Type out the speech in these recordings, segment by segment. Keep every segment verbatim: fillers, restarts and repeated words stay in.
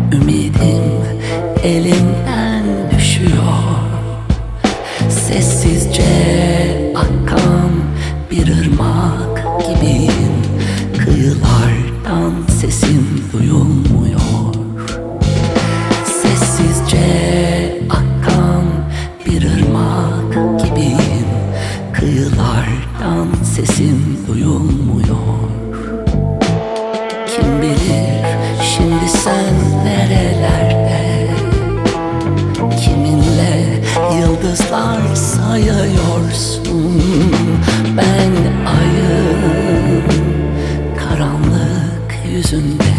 Ümidim elimden düşüyor. Sessizce akan bir ırmak gibiyim. Kıyılardan sesim duyulmuyor. Sessizce akan bir ırmak gibiyim. Kıyılardan sesim duyulmuyor. Kim bilir şimdi sen nerelerde, kiminle yıldızlar sayıyorsun. Ben ayın karanlık yüzünde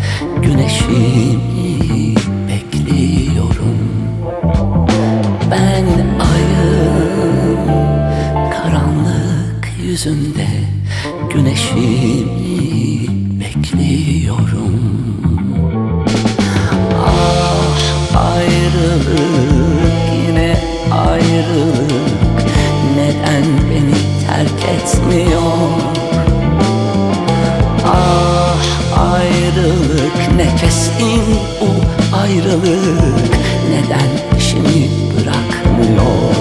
güneşimi bekliyorum. Ben ayın karanlık yüzünde güneşimi bekliyorum. Ah ayrılık, yine ayrılık, neden beni terk etmiyor? Ah ayrılık, nefesin bu ayrılık, neden işimi bırakmıyor?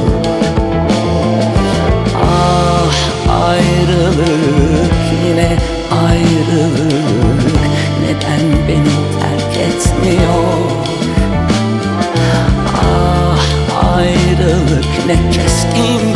Ah ayrılık, yine ayrılık, neden beni terk etmiyor? Ah ayrılık, ne keskin